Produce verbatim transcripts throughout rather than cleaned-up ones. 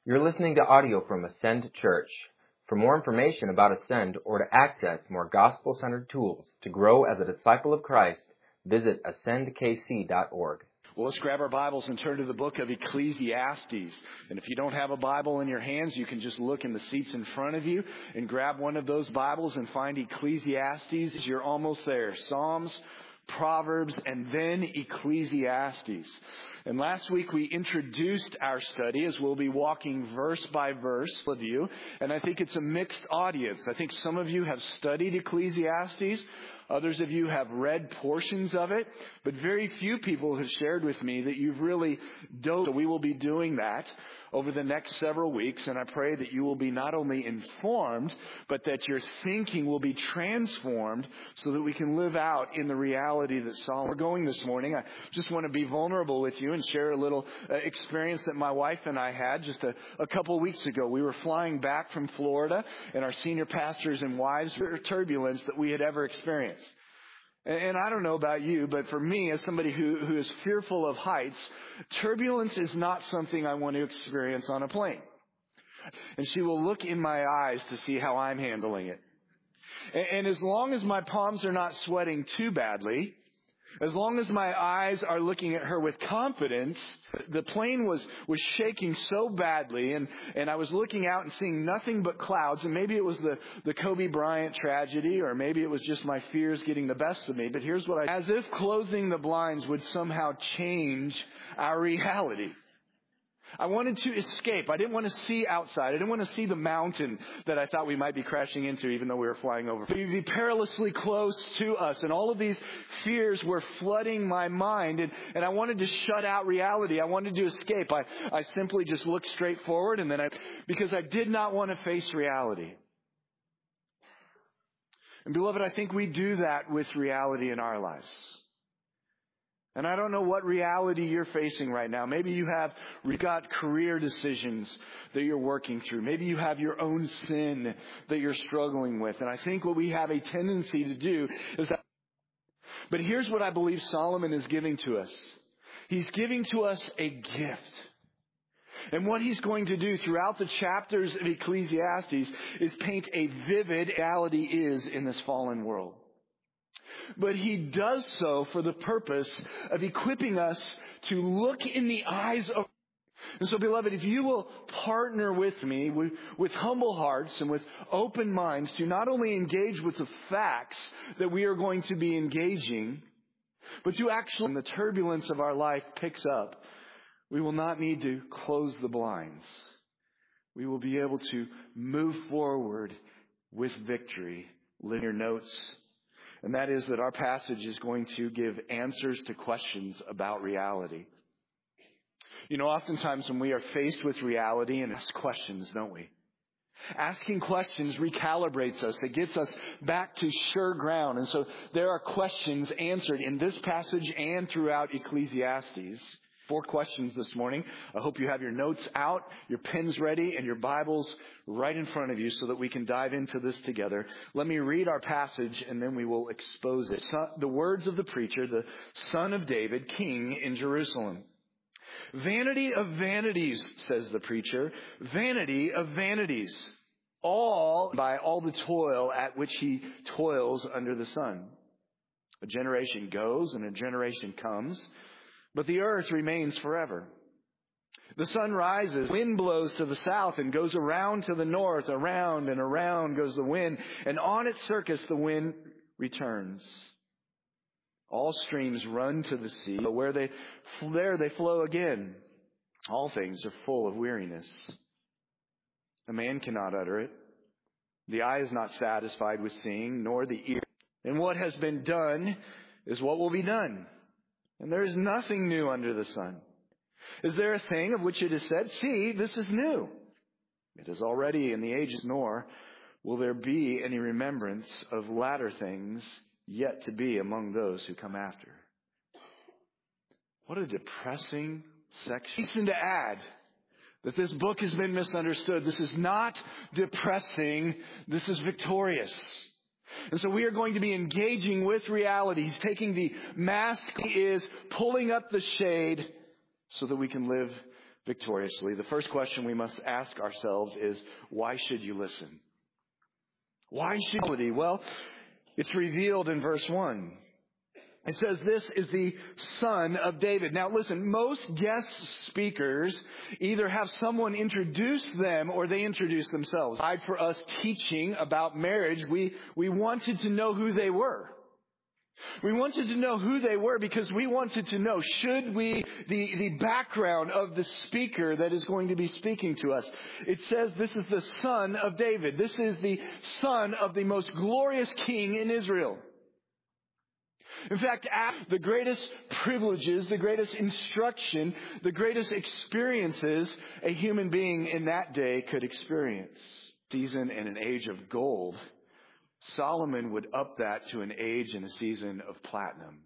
You're listening to audio from Ascend Church. For more information about Ascend or to access more gospel-centered tools to grow as a disciple of Christ, visit ascend k c dot org. Well, let's grab our Bibles and turn to the book of Ecclesiastes. And if you don't have a Bible in your hands, you can just look in the seats in front of you and grab one of those Bibles and find Ecclesiastes. You're almost there. Psalms, Proverbs, and then Ecclesiastes. And last week we introduced our study as we'll be walking verse by verse with you. And I think it's a mixed audience. I think some of you have studied Ecclesiastes. Others of you have read portions of it, but very few people have shared with me that you've really dove. We will be doing that over the next several weeks, and I pray that you will be not only informed, but that your thinking will be transformed so that we can live out in the reality that Solomon. We're going this morning. I just want to be vulnerable with you and share a little uh, experience that my wife and I had just a, a couple weeks ago. We were flying back from Florida, and our senior pastors and wives were turbulence that we had ever experienced. And I don't know about you, but for me, as somebody who, who is fearful of heights, turbulence is not something I want to experience on a plane. And she will look in my eyes to see how I'm handling it. And, and as long as my palms are not sweating too badly, as long as my eyes are looking at her with confidence, the plane was, was shaking so badly, and, and I was looking out and seeing nothing but clouds, and maybe it was the, the Kobe Bryant tragedy, or maybe it was just my fears getting the best of me, but here's what I... As if closing the blinds would somehow change our reality. I wanted to escape. I didn't want to see outside. I didn't want to see the mountain that I thought we might be crashing into, even though we were flying over. We'd be perilously close to us, and all of these fears were flooding my mind, and, and I wanted to shut out reality. I wanted to escape. I, I simply just looked straight forward, and then I, because I did not want to face reality. And beloved, I think we do that with reality in our lives. And I don't know what reality you're facing right now. Maybe you have you've got career decisions that you're working through. Maybe you have your own sin that you're struggling with. And I think what we have a tendency to do is that. But here's what I believe Solomon is giving to us. He's giving to us a gift. And what he's going to do throughout the chapters of Ecclesiastes is paint a vivid reality is in this fallen world. But he does so for the purpose of equipping us to look in the eyes of... And so, beloved, if you will partner with me with, with humble hearts and with open minds to not only engage with the facts that we are going to be engaging, but to actually, when the turbulence of our life picks up, we will not need to close the blinds. We will be able to move forward with victory. Live your notes. And that is that our passage is going to give answers to questions about reality. You know, oftentimes when we are faced with reality and ask questions, don't we? Asking questions recalibrates us. It gets us back to sure ground. And so there are questions answered in this passage and throughout Ecclesiastes. Four questions this morning. I hope you have your notes out, your pens ready, and your Bibles right in front of you so that we can dive into this together. Let me read our passage and then we will expose it. The words of the preacher, the son of David, king in Jerusalem. Vanity of vanities, says the preacher, vanity of vanities, all by all the toil at which he toils under the sun. A generation goes and a generation comes, but the earth remains forever. The sun rises, wind blows to the south and goes around to the north. Around and around goes the wind, and on its circus the wind returns. All streams run to the sea, but where they there they flow again. All things are full of weariness. A man cannot utter it. The eye is not satisfied with seeing, nor the ear. And what has been done is what will be done. And there is nothing new under the sun. Is there a thing of which it is said, see, this is new? It is already in the ages, nor will there be any remembrance of latter things yet to be among those who come after. What a depressing section. Reason to add that this book has been misunderstood. This is not depressing. This is victorious. And so we are going to be engaging with reality. He's taking the mask, he is pulling up the shade so that we can live victoriously. The first question we must ask ourselves is, why should you listen? Why should you? Well, it's revealed in verse one. It says this is the son of David. Now listen, most guest speakers either have someone introduce them or they introduce themselves. Aside for us teaching about marriage, we, we wanted to know who they were. We wanted to know who they were because we wanted to know, should we, the, the background of the speaker that is going to be speaking to us. It says this is the son of David. This is the son of the most glorious king in Israel. In fact, the greatest privileges, the greatest instruction, the greatest experiences a human being in that day could experience. Season and an age of gold. Solomon would up that to an age and a season of platinum.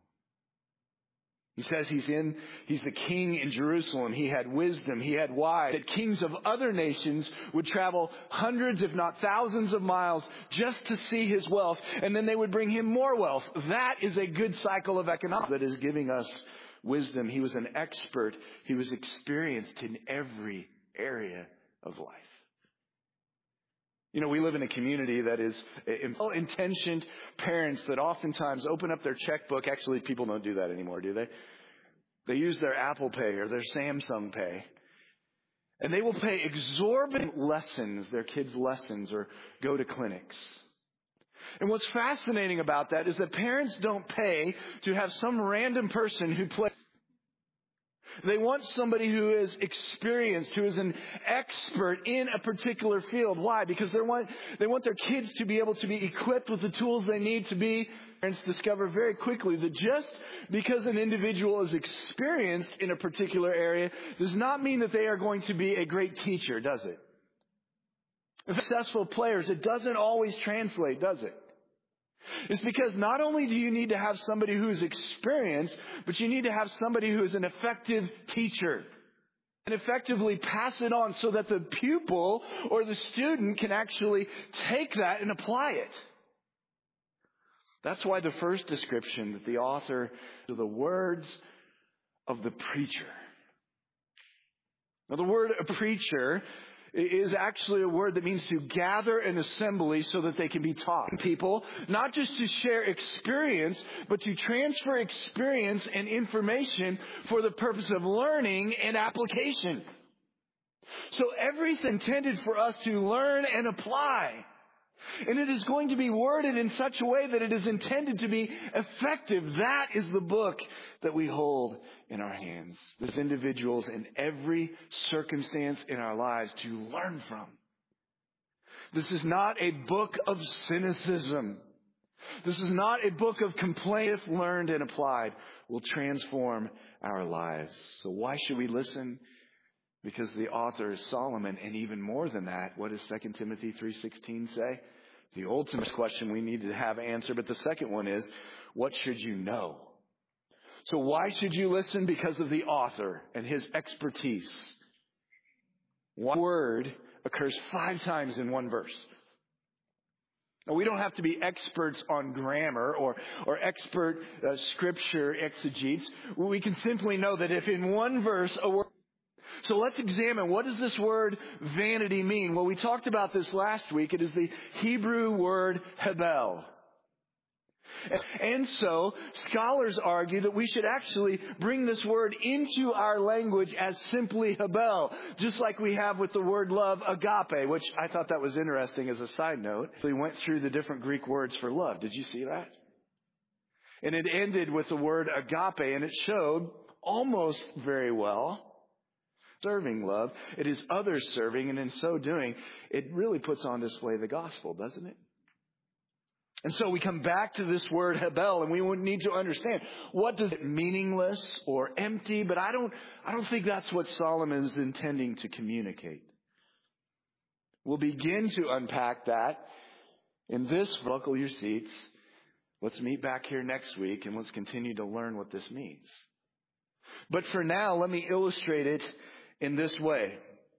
He says he's in, he's the king in Jerusalem. He had wisdom. He had wise. That kings of other nations would travel hundreds, if not thousands of miles just to see his wealth. And then they would bring him more wealth. That is a good cycle of economics that is giving us wisdom. He was an expert. He was experienced in every area of life. You know, we live in a community that is well-intentioned parents that oftentimes open up their checkbook. Actually, people don't do that anymore, do they? They use their Apple Pay or their Samsung Pay. And they will pay exorbitant lessons, their kids' lessons, or go to clinics. And what's fascinating about that is that parents don't pay to have some random person who plays. They want somebody who is experienced, who is an expert in a particular field. Why? Because they want, they want their kids to be able to be equipped with the tools they need to be. Parents discover very quickly that just because an individual is experienced in a particular area does not mean that they are going to be a great teacher, does it? Successful players, it doesn't always translate, does it? It's because not only do you need to have somebody who is experienced, but you need to have somebody who is an effective teacher and effectively pass it on so that the pupil or the student can actually take that and apply it. That's why the first description that the author, the words of the preacher. Now the word preacher is actually a word that means to gather an assembly so that they can be taught. People, not just to share experience, but to transfer experience and information for the purpose of learning and application. So everything intended for us to learn and apply. And it is going to be worded in such a way that it is intended to be effective. That is the book that we hold in our hands. As individuals in every circumstance in our lives to learn from. This is not a book of cynicism. This is not a book of complaint. If learned and applied, will transform our lives. So why should we listen? Because the author is Solomon, and even more than that, what does Second Timothy three sixteen say? The ultimate question we need to have answered, but the second one is, what should you know? So why should you listen? Because of the author and his expertise. One word occurs five times in one verse. Now, we don't have to be experts on grammar or, or expert uh, scripture exegetes. We can simply know that if in one verse a word. So let's examine, what does this word vanity mean? Well, we talked about this last week. It is the Hebrew word hebel. And so scholars argue that we should actually bring this word into our language as simply hebel, just like we have with the word love, agape, which I thought that was interesting as a side note. We went through the different Greek words for love. Did you see that? And it ended with the word agape, and it showed almost very well serving love. It is others serving, and in so doing, it really puts on display the gospel, doesn't it? And so we come back to this word hebel, and we need to understand, what does it meaningless or empty? But I don't, I don't think that's what Solomon is intending to communicate. We'll begin to unpack that in this. Buckle your seats. Let's meet back here next week, and let's continue to learn what this means. But for now, let me illustrate it in this way.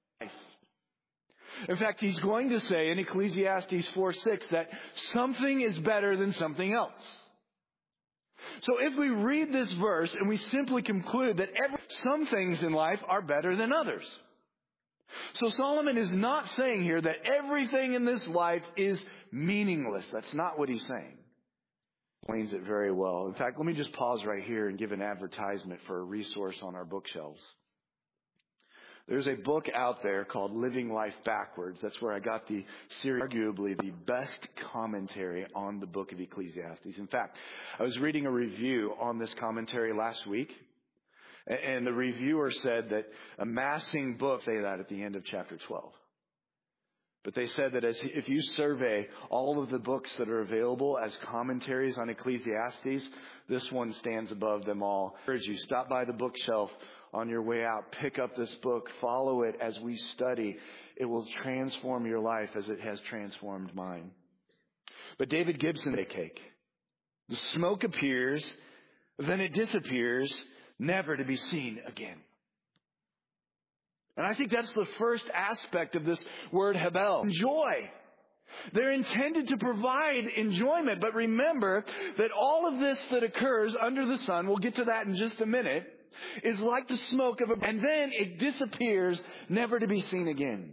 In fact, he's going to say in Ecclesiastes four six that something is better than something else. So if we read this verse and we simply conclude that every, some things in life are better than others. So Solomon is not saying here that everything in this life is meaningless. That's not what he's saying. Explains it very well. In fact, let me just pause right here and give an advertisement for a resource on our bookshelves. There's a book out there called Living Life Backwards. That's where I got the series, arguably the best commentary on the book of Ecclesiastes. In fact, I was reading a review on this commentary last week, and the reviewer said that amassing books, say that at the end of chapter twelve. But they said that as if you survey all of the books that are available as commentaries on Ecclesiastes, this one stands above them all. I urge you, stop by the bookshelf on your way out. Pick up this book. Follow it as we study. It will transform your life as it has transformed mine. But David Gibson, a cake. The smoke appears, then it disappears, never to be seen again. And I think that's the first aspect of this word hebel. Joy. They're intended to provide enjoyment. But remember that all of this that occurs under the sun, we'll get to that in just a minute, is like the smoke of a... And then it disappears, never to be seen again.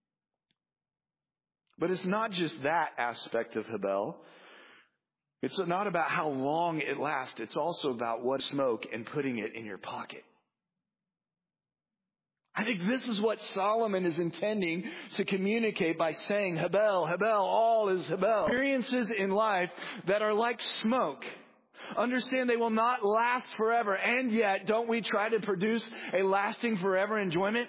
But it's not just that aspect of hebel. It's not about how long it lasts. It's also about what smoke and putting it in your pocket. I think this is what Solomon is intending to communicate by saying hebel, hebel, all is hebel. Experiences in life that are like smoke. Understand they will not last forever. And yet, don't we try to produce a lasting forever enjoyment?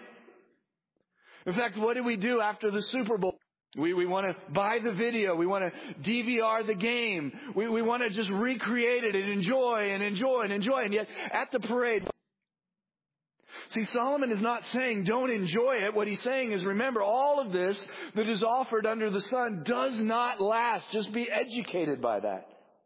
In fact, what do we do after the Super Bowl? We, we want to buy the video. We want to D V R the game. We, we want to just recreate it and enjoy and enjoy and enjoy. And yet, at the parade... See, Solomon is not saying don't enjoy it. What he's saying is, remember, all of this that is offered under the sun does not last. Just be educated by that.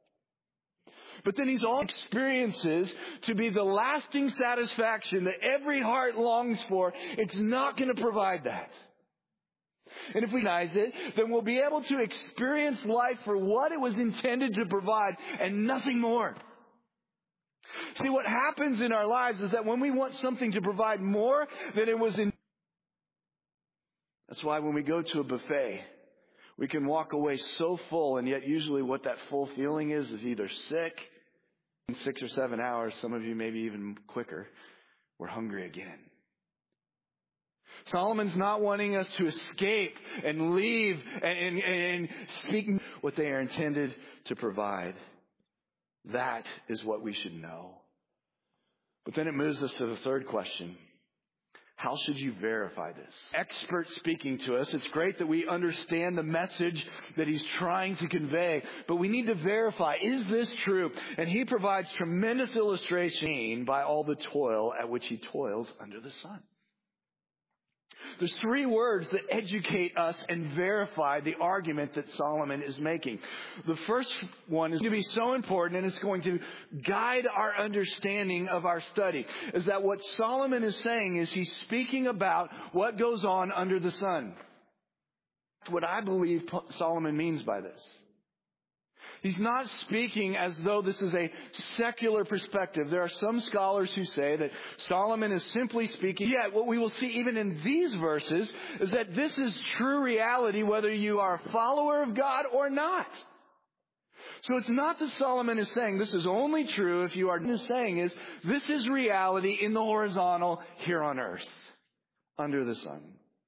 But then he's all experiences to be the lasting satisfaction that every heart longs for. It's not going to provide that. And if we recognize it, then we'll be able to experience life for what it was intended to provide and nothing more. See, what happens in our lives is that when we want something to provide more than it was in... That's why when we go to a buffet, we can walk away so full, and yet usually what that full feeling is is either sick, in six or seven hours, some of you maybe even quicker, we're hungry again. Solomon's not wanting us to escape and leave and, and, and speak what they are intended to provide. That is what we should know. But then it moves us to the third question. How should you verify this? Expert speaking to us. It's great that we understand the message that he's trying to convey, but we need to verify, is this true? And he provides tremendous illustration by all the toil at which he toils under the sun. There's three words that educate us and verify the argument that Solomon is making. The first one is going to be so important, and it's going to guide our understanding of our study, is that what Solomon is saying is he's speaking about what goes on under the sun. What I believe Solomon means by this. He's not speaking as though this is a secular perspective. There are some scholars who say that Solomon is simply speaking. Yet what we will see even in these verses is that this is true reality whether you are a follower of God or not. So it's not that Solomon is saying this is only true if you are. What he's saying is this is reality in the horizontal here on earth, under the sun.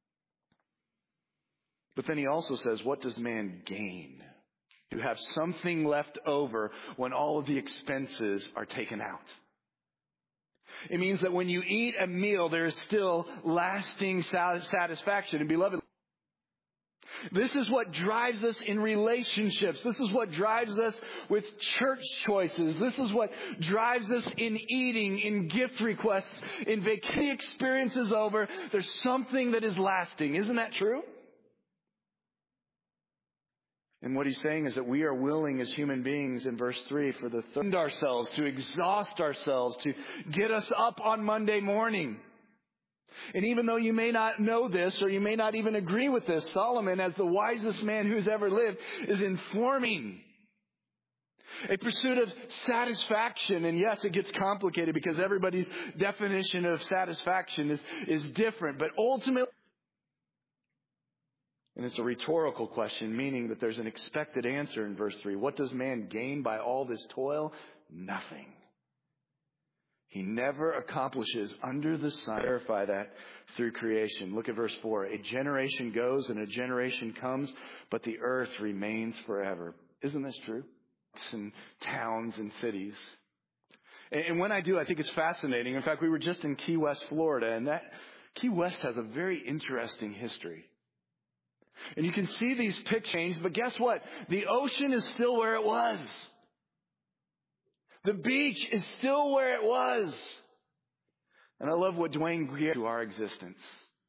But then he also says, what does man gain? To have something left over when all of the expenses are taken out. It means that when you eat a meal, there is still lasting satisfaction. And beloved, this is what drives us in relationships. This is what drives us with church choices. This is what drives us in eating, in gift requests, in vacation experiences over. There's something that is lasting. Isn't that true? And what he's saying is that we are willing as human beings in verse three for the third ourselves, to exhaust ourselves, to get us up on Monday morning. And even though you may not know this or you may not even agree with this, Solomon, as the wisest man who's ever lived, is informing. A pursuit of satisfaction. And yes, it gets complicated because everybody's definition of satisfaction is, is different. But ultimately, and it's a rhetorical question, meaning that there's an expected answer in verse three. What does man gain by all this toil? Nothing. He never accomplishes under the sun. Verify that through creation. Look at verse four. A generation goes and a generation comes, but the earth remains forever. Isn't this true? And towns and cities. And when I do, I think it's fascinating. In fact, we were just in Key West, Florida, and that Key West has a very interesting history. And you can see these pictures, but guess what? The ocean is still where it was. The beach is still where it was. And I love what Dwayne Greer to our existence.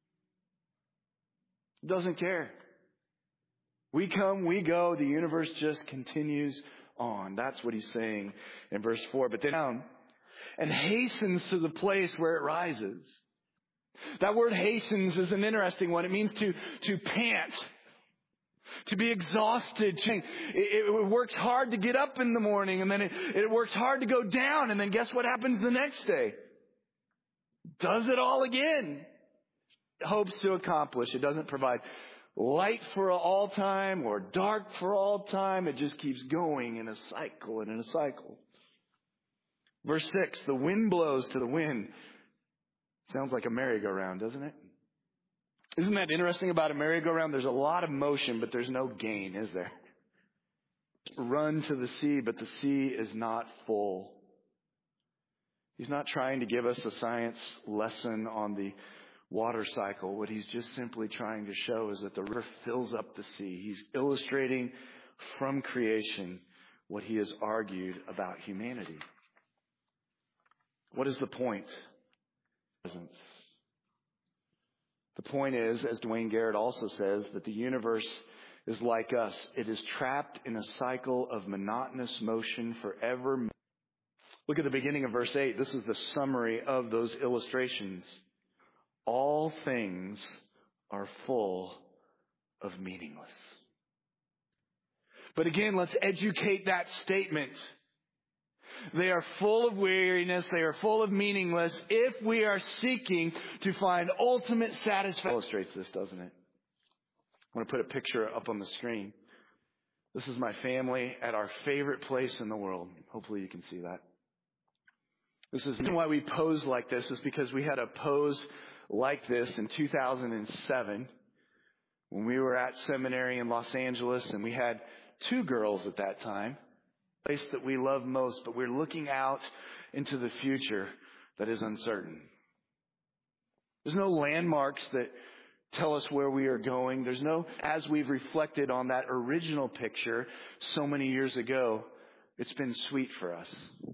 Doesn't care. We come, we go, the universe just continues on. That's what he's saying in verse four. But then down and hastens to the place where it rises. That word hastens is an interesting one. It means to, to pant. To be exhausted. It, it works hard to get up in the morning, and then it, it works hard to go down, and then guess what happens the next day? Does it all again. It hopes to accomplish. It doesn't provide light for all time or dark for all time. It just keeps going in a cycle and in a cycle. Verse six, the wind blows to the wind. Sounds like a merry-go-round, doesn't it? Isn't that interesting about a merry-go-round? There's a lot of motion, but there's no gain, is there? Run to the sea, but the sea is not full. He's not trying to give us a science lesson on the water cycle. What he's just simply trying to show is that the river fills up the sea. He's illustrating from creation what he has argued about humanity. What is the point? Presence. The point is, as Dwayne Garrett also says, that the universe is like us. It is trapped in a cycle of monotonous motion forever. Look at the beginning of verse eight. This is the summary of those illustrations. All things are full of meaningless. But again, let's educate that statement. They are full of weariness. They are full of meaningless if we are seeking to find ultimate satisfaction. Illustrates this, doesn't it? I want to put a picture up on the screen. This is my family at our favorite place in the world. Hopefully you can see that. This is why we pose like this is because we had a pose like this in two thousand seven when we were at seminary in Los Angeles, and we had two girls at that time. Place that we love most, but we're looking out into the future that is uncertain. There's no landmarks that tell us where we are going. There's no, as we've reflected on that original picture so many years ago, it's been sweet for us.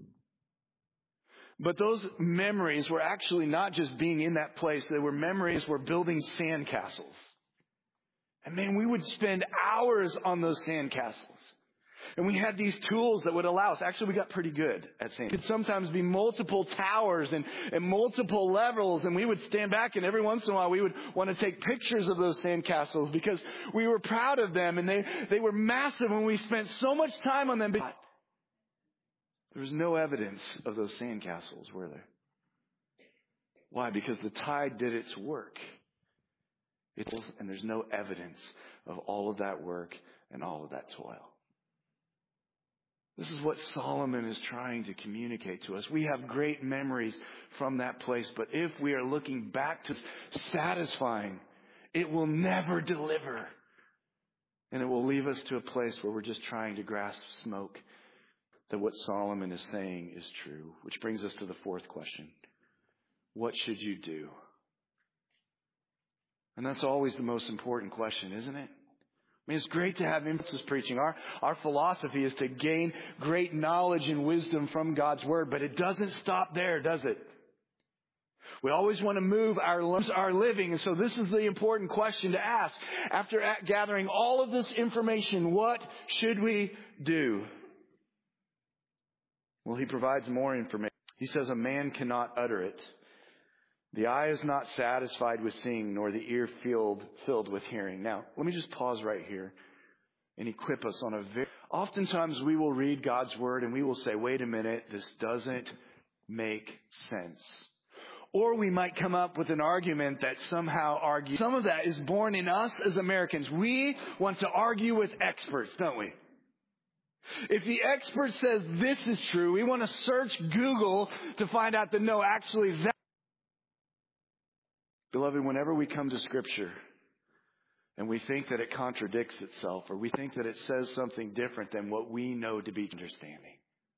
But those memories were actually not just being in that place. They were memories were building sandcastles. And man, we would spend hours on those sandcastles. And we had these tools that would allow us. Actually, we got pretty good at sandcastles. It could sometimes be multiple towers and, and multiple levels. And we would stand back, and every once in a while we would want to take pictures of those sandcastles because we were proud of them. And they, they were massive, and we spent so much time on them. But there was no evidence of those sandcastles, were there? Why? Because the tide did its work. It's, and there's no evidence of all of that work and all of that toil. This is what Solomon is trying to communicate to us. We have great memories from that place, but if we are looking back to satisfying, it will never deliver. And it will leave us to a place where we're just trying to grasp smoke. That what Solomon is saying is true. Which brings us to the fourth question. What should you do? And that's always the most important question, isn't it? I mean, it's great to have emphasis preaching. Our, our philosophy is to gain great knowledge and wisdom from God's Word, but it doesn't stop there, does it? We always want to move our, our living, and so this is the important question to ask. After gathering all of this information, what should we do? Well, he provides more information. He says a man cannot utter it. The eye is not satisfied with seeing, nor the ear filled, filled with hearing. Now, let me just pause right here and equip us on a very, Oftentimes we will read God's word and we will say, wait a minute, this doesn't make sense. Or we might come up with an argument that somehow argues. Some of that is born in us as Americans. We want to argue with experts, don't we? If the expert says this is true, we want to search Google to find out that no, actually that. Beloved, whenever we come to Scripture and we think that it contradicts itself, or we think that it says something different than what we know to be understanding.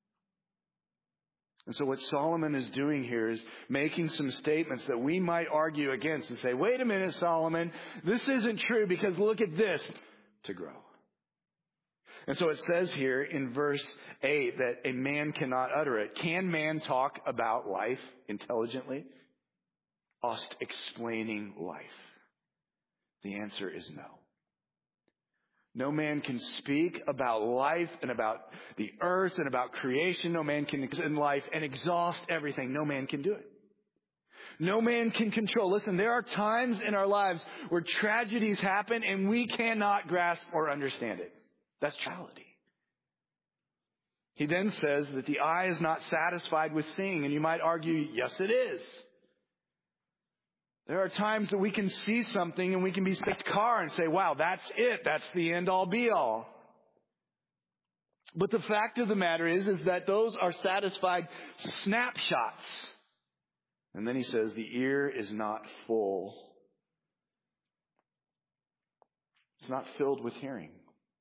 And so what Solomon is doing here is making some statements that we might argue against and say, wait a minute, Solomon, this isn't true because look at this, to grow. And so it says here in verse eight that a man cannot utter it. Can man talk about life intelligently? Us explaining life. The answer is no. No man can speak about life and about the earth and about creation. No man can in life and exhaust everything. No man can do it. No man can control. Listen, there are times in our lives where tragedies happen and we cannot grasp or understand it. That's reality. He then says that the eye is not satisfied with seeing, and you might argue, yes, it is. There are times that we can see something and we can be in a car and say, wow, that's it. That's the end all be all. But the fact of the matter is, is that those are satisfied snapshots. And then he says the ear is not full. It's not filled with hearing.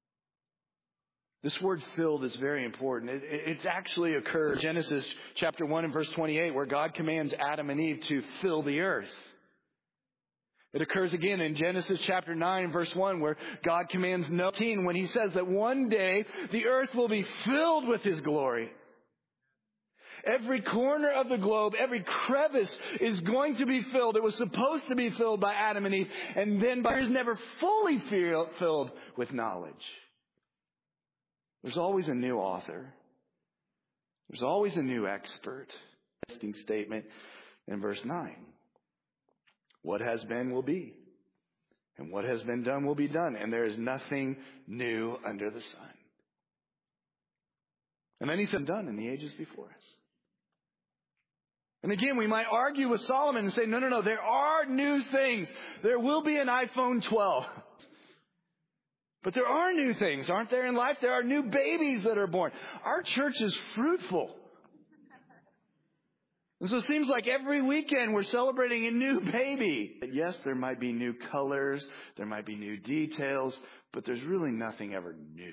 This word filled is very important. It, it's actually occurred in Genesis chapter one and verse twenty-eight where God commands Adam and Eve to fill the earth. It occurs again in Genesis chapter nine, verse one, where God commands Noah when he says that one day the earth will be filled with His glory. Every corner of the globe, every crevice is going to be filled. It was supposed to be filled by Adam and Eve, and then by is never fully filled with knowledge. There's always a new author. There's always a new expert. Interesting statement in verse nine. What has been will be. And what has been done will be done. And there is nothing new under the sun. And then he said, done in the ages before us. And again, we might argue with Solomon and say, no, no, no, there are new things. There will be an iPhone twelve. But there are new things, aren't there, in life? There are new babies that are born. Our church is fruitful. And so it seems like every weekend we're celebrating a new baby. Yes, there might be new colors, there might be new details, but there's really nothing ever new.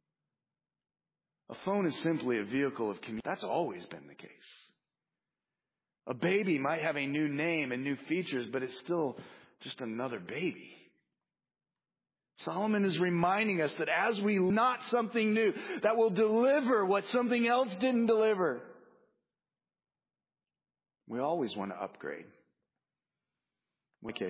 A phone is simply a vehicle of communication. That's always been the case. A baby might have a new name and new features, but it's still just another baby. Solomon is reminding us that as we not something new, that will deliver what something else didn't deliver. We always want to upgrade. In case.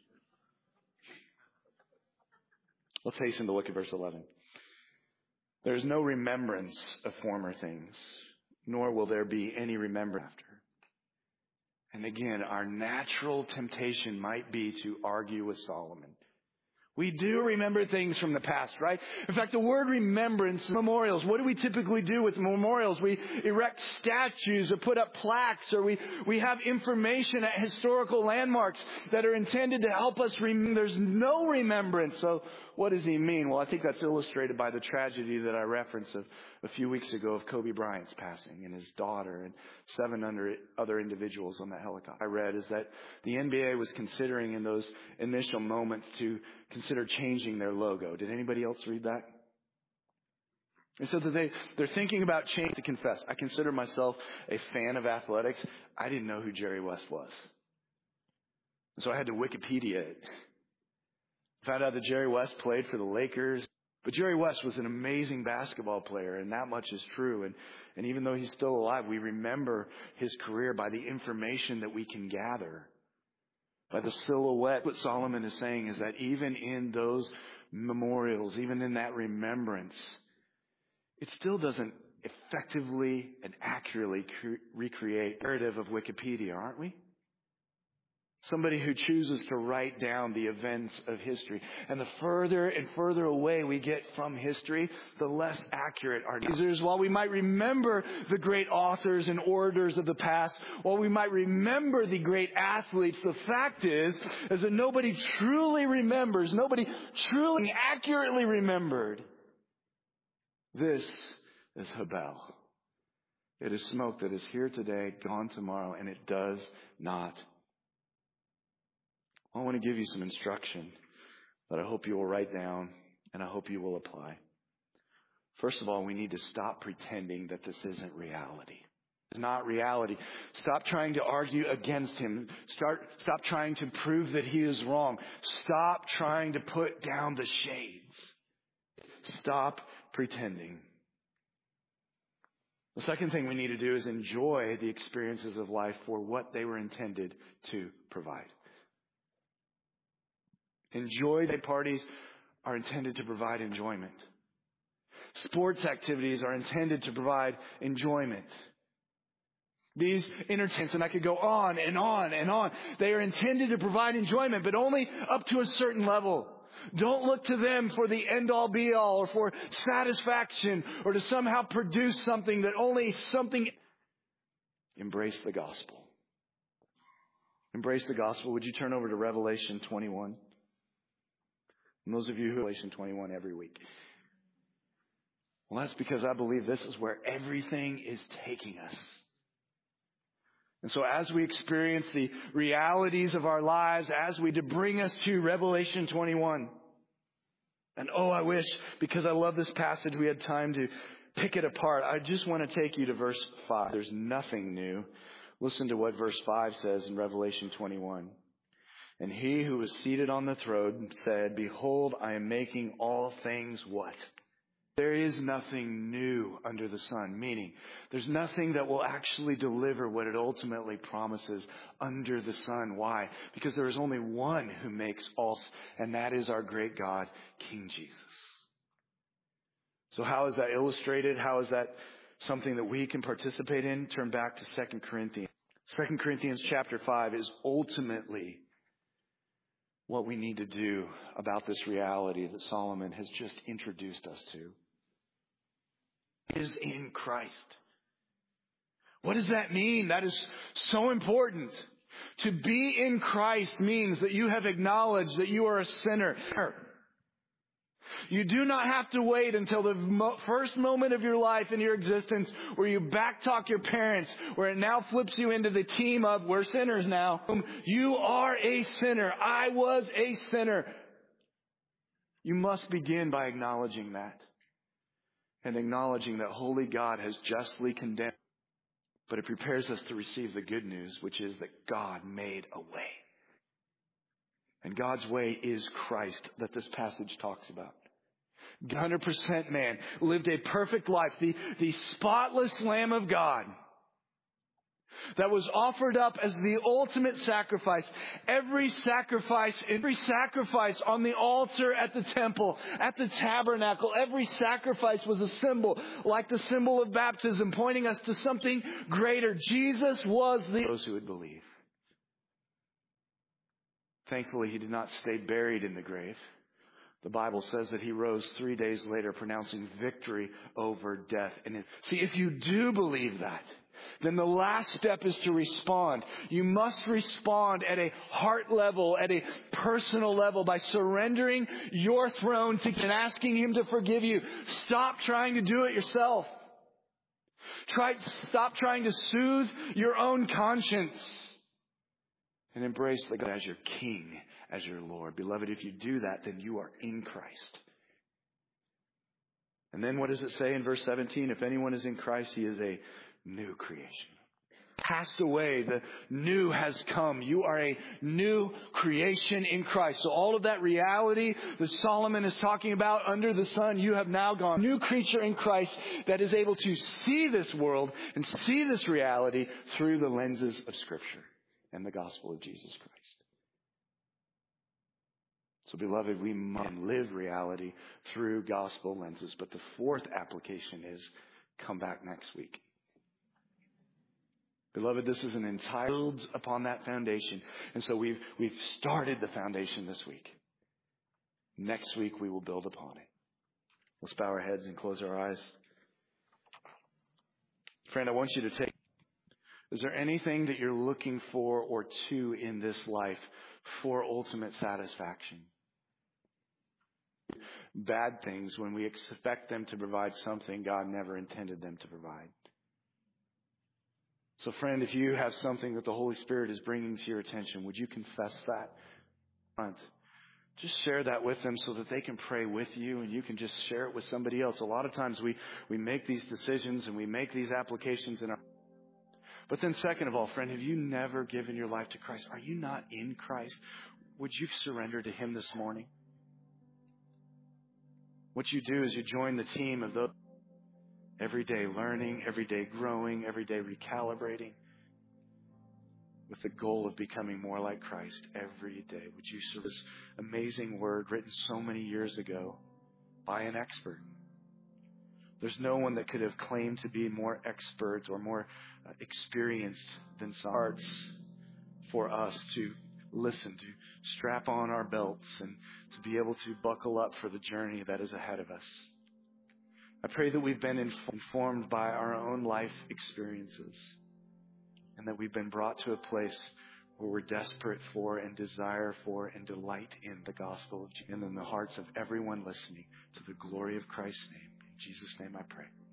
Let's hasten to look at verse eleven. There is no remembrance of former things, nor will there be any remembrance after. And again, our natural temptation might be to argue with Solomon. We do remember things from the past, right? In fact, the word remembrance, memorials. What do we typically do with memorials? We erect statues or put up plaques, or we, we have information at historical landmarks that are intended to help us remember. There's no remembrance. So what does he mean? Well, I think that's illustrated by the tragedy that I referenced of, a few weeks ago of Kobe Bryant's passing and his daughter and seven other individuals on that helicopter. I read is that the N B A was considering in those initial moments to consider changing their logo. Did anybody else read that? And so that they, they're thinking about change. To confess, I consider myself a fan of athletics. I didn't know who Jerry West was. And so I had to Wikipedia it. Found out that Jerry West played for the Lakers. But Jerry West was an amazing basketball player, and that much is true. And, and even though he's still alive, we remember his career by the information that we can gather, by the silhouette. What Solomon is saying is that even in those memorials, even in that remembrance, it still doesn't effectively and accurately cre- recreate the narrative of Wikipedia, aren't we? Somebody who chooses to write down the events of history. And the further and further away we get from history, the less accurate our users. While we might remember the great authors and orators of the past, while we might remember the great athletes, the fact is, is that nobody truly remembers, nobody truly accurately remembered. This is Habel. It is smoke that is here today, gone tomorrow, and it does not. I want to give you some instruction that I hope you will write down and I hope you will apply. First of all, we need to stop pretending that this isn't reality. It's not reality. Stop trying to argue against him. Start, stop trying to prove that he is wrong. Stop trying to put down the shades. Stop pretending. The second thing we need to do is enjoy the experiences of life for what they were intended to provide. Enjoy the parties are intended to provide enjoyment. Sports activities are intended to provide enjoyment. These entertainments, and I could go on and on and on, they are intended to provide enjoyment, but only up to a certain level. Don't look to them for the end-all be-all or for satisfaction or to somehow produce something that only something. Embrace the gospel. Embrace the gospel. Would you turn over to Revelation twenty-one? And those of you who Revelation twenty-one every week. Well, that's because I believe this is where everything is taking us. And so as we experience the realities of our lives, as we to bring us to Revelation twenty-one. And oh, I wish, because I love this passage, we had time to pick it apart. I just want to take you to verse five. There's nothing new. Listen to what verse five says in Revelation twenty-one. And he who was seated on the throne said, behold, I am making all things what? There is nothing new under the sun, meaning there's nothing that will actually deliver what it ultimately promises under the sun. Why? Because there is only one who makes all, and that is our great God, King Jesus. So how is that illustrated? How is that something that we can participate in? Turn back to Second Corinthians. Second Corinthians chapter five is ultimately what we need to do about this reality that Solomon has just introduced us to. Is in Christ. What does that mean? That is so important. To be in Christ means that you have acknowledged that you are a sinner. You do not have to wait until the mo- first moment of your life in your existence where you backtalk your parents, where it now flips you into the team of we're sinners now. You are a sinner. I was a sinner. You must begin by acknowledging that. And acknowledging that holy God has justly condemned. But it prepares us to receive the good news, which is that God made a way. And God's way is Christ that this passage talks about. one hundred percent man, lived a perfect life, the, the spotless Lamb of God that was offered up as the ultimate sacrifice. Every sacrifice, every sacrifice on the altar at the temple, at the tabernacle, every sacrifice was a symbol, like the symbol of baptism, pointing us to something greater. Jesus was the those who would believe. Thankfully, he did not stay buried in the grave. The Bible says that he rose three days later, pronouncing victory over death. And see, if you do believe that, then the last step is to respond. You must respond at a heart level, at a personal level, by surrendering your throne to and asking him to forgive you. Stop trying to do it yourself. Try, stop trying to soothe your own conscience. And embrace the God as your King, as your Lord. Beloved, if you do that, then you are in Christ. And then what does it say in verse seventeen? If anyone is in Christ, he is a new creation. Passed away, the new has come. You are a new creation in Christ. So all of that reality that Solomon is talking about under the sun, you have now gone. New creature in Christ that is able to see this world and see this reality through the lenses of Scripture and the gospel of Jesus Christ. So beloved, we must live reality through gospel lenses. But the fourth application is come back next week. Beloved, this is an entire builds upon that foundation. And so we've, we've started the foundation this week. Next week we will build upon it. Let's bow our heads and close our eyes. Friend, I want you to take, is there anything that you're looking for or to in this life for ultimate satisfaction? Bad things when we expect them to provide something God never intended them to provide. So friend, if you have something that the Holy Spirit is bringing to your attention, would you confess that? Just share that with them so that they can pray with you and you can just share it with somebody else. A lot of times we, we make these decisions and we make these applications in our... But then second of all, friend, have you never given your life to Christ? Are you not in Christ? Would you surrender to Him this morning? What you do is you join the team of those every day learning, every day growing, every day recalibrating with the goal of becoming more like Christ every day. Would you serve this amazing word written so many years ago by an expert? There's no one that could have claimed to be more expert or more uh, experienced than some hearts for us to listen to, strap on our belts and to be able to buckle up for the journey that is ahead of us. I pray that we've been informed by our own life experiences and that we've been brought to a place where we're desperate for and desire for and delight in the gospel of Jesus and in the hearts of everyone listening to the glory of Christ's name. In Jesus' name I pray.